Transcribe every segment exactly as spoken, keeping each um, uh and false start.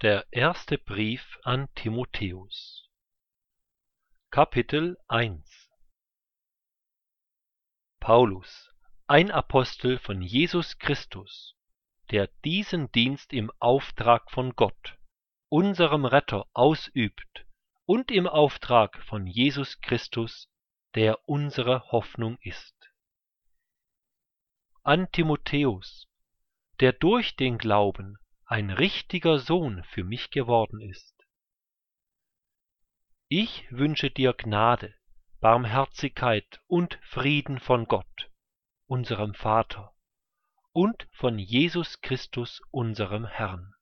Der erste Brief an Timotheus. Kapitel eins. Paulus, ein Apostel von Jesus Christus, der diesen Dienst im Auftrag von Gott, unserem Retter, ausübt und im Auftrag von Jesus Christus, der unsere Hoffnung ist. An Timotheus, der durch den Glauben ein richtiger Sohn für mich geworden ist. Ich wünsche dir Gnade, Barmherzigkeit und Frieden von Gott, unserem Vater, und von Jesus Christus, unserem Herrn.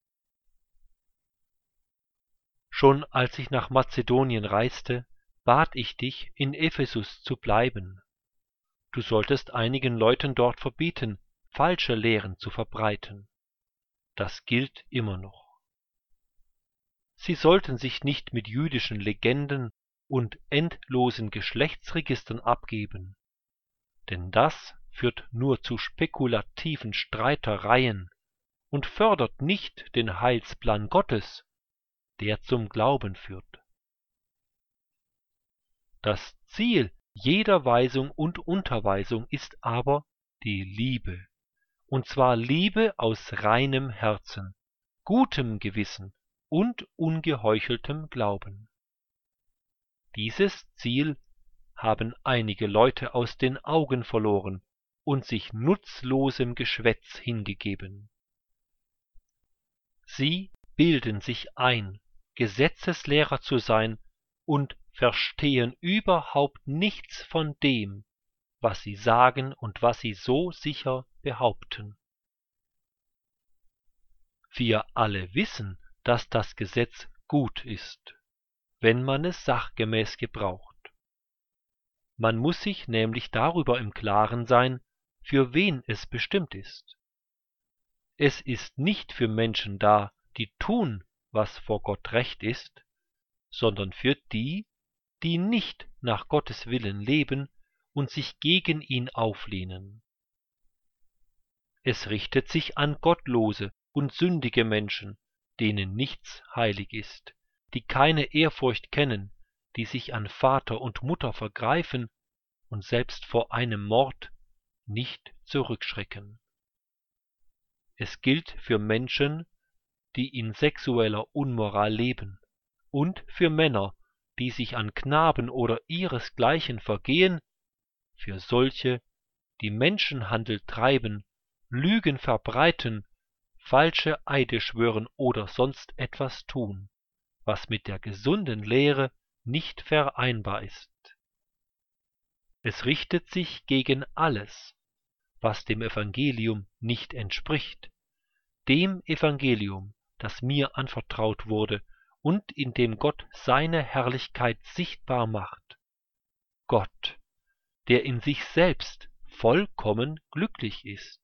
Schon als ich nach Mazedonien reiste, bat ich dich, in Ephesus zu bleiben. Du solltest einigen Leuten dort verbieten, falsche Lehren zu verbreiten. Das gilt immer noch. Sie sollten sich nicht mit jüdischen Legenden und endlosen Geschlechtsregistern abgeben, denn das führt nur zu spekulativen Streitereien und fördert nicht den Heilsplan Gottes, der zum Glauben führt. Das Ziel jeder Weisung und Unterweisung ist aber die Liebe, und zwar Liebe aus reinem Herzen, gutem Gewissen und ungeheucheltem Glauben. Dieses Ziel haben einige Leute aus den Augen verloren und sich nutzlosem Geschwätz hingegeben. Sie bilden sich ein, Gesetzeslehrer zu sein und verstehen überhaupt nichts von dem, was sie sagen und was sie so sicher behaupten. Wir alle wissen, dass das Gesetz gut ist, wenn man es sachgemäß gebraucht. Man muss sich nämlich darüber im Klaren sein, für wen es bestimmt ist. Es ist nicht für Menschen da, die tun, was vor Gott recht ist, sondern für die, die nicht nach Gottes Willen leben und sich gegen ihn auflehnen. Es richtet sich an gottlose und sündige Menschen, denen nichts heilig ist, die keine Ehrfurcht kennen, die sich an Vater und Mutter vergreifen und selbst vor einem Mord nicht zurückschrecken. Es gilt für Menschen, die in sexueller Unmoral leben, und für Männer, die sich an Knaben oder ihresgleichen vergehen, für solche, die Menschenhandel treiben, Lügen verbreiten, falsche Eide schwören oder sonst etwas tun, was mit der gesunden Lehre nicht vereinbar ist. Es richtet sich gegen alles, was dem Evangelium nicht entspricht, dem Evangelium, das mir anvertraut wurde und in dem Gott seine Herrlichkeit sichtbar macht. Gott, der in sich selbst vollkommen glücklich ist.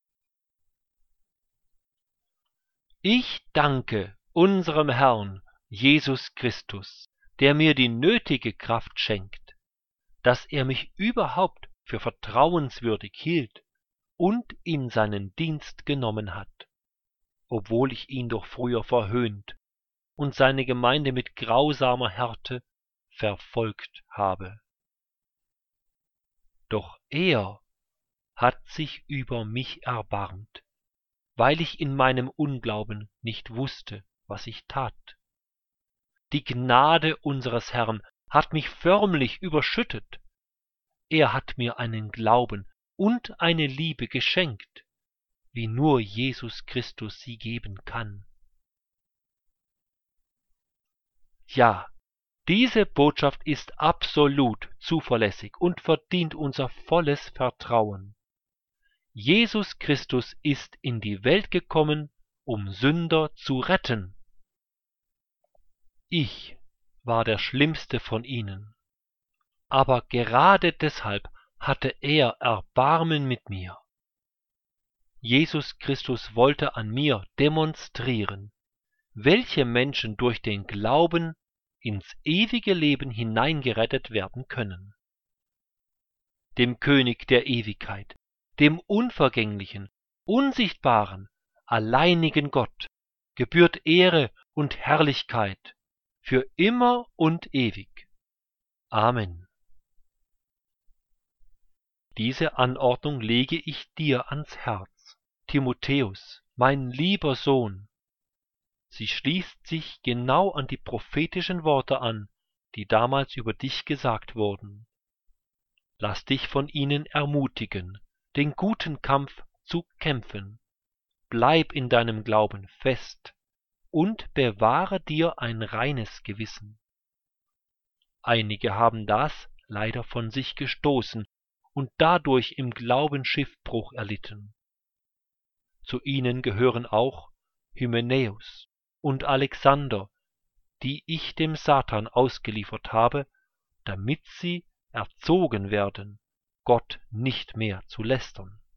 Ich danke unserem Herrn Jesus Christus, der mir die nötige Kraft schenkt, dass er mich überhaupt für vertrauenswürdig hielt und in seinen Dienst genommen hat, obwohl ich ihn doch früher verhöhnt und seine Gemeinde mit grausamer Härte verfolgt habe. Doch er hat sich über mich erbarmt, weil ich in meinem Unglauben nicht wusste, was ich tat. Die Gnade unseres Herrn hat mich förmlich überschüttet. Er hat mir einen Glauben und eine Liebe geschenkt, wie nur Jesus Christus sie geben kann. Ja, diese Botschaft ist absolut zuverlässig und verdient unser volles Vertrauen. Jesus Christus ist in die Welt gekommen, um Sünder zu retten. Ich war der schlimmste von ihnen, aber gerade deshalb hatte er Erbarmen mit mir. Jesus Christus wollte an mir demonstrieren, welche Menschen durch den Glauben ins ewige Leben hineingerettet werden können. Dem König der Ewigkeit, dem unvergänglichen, unsichtbaren, alleinigen Gott gebührt Ehre und Herrlichkeit für immer und ewig. Amen. Diese Anordnung lege ich dir ans Herz, Timotheus, mein lieber Sohn. Sie schließt sich genau an die prophetischen Worte an, die damals über dich gesagt wurden. Lass dich von ihnen ermutigen, den guten Kampf zu kämpfen. Bleib in deinem Glauben fest und bewahre dir ein reines Gewissen. Einige haben das leider von sich gestoßen und dadurch im Glauben Schiffbruch erlitten. Zu ihnen gehören auch Hymenäus und Alexander, die ich dem Satan ausgeliefert habe, damit sie erzogen werden, Gott nicht mehr zu lästern.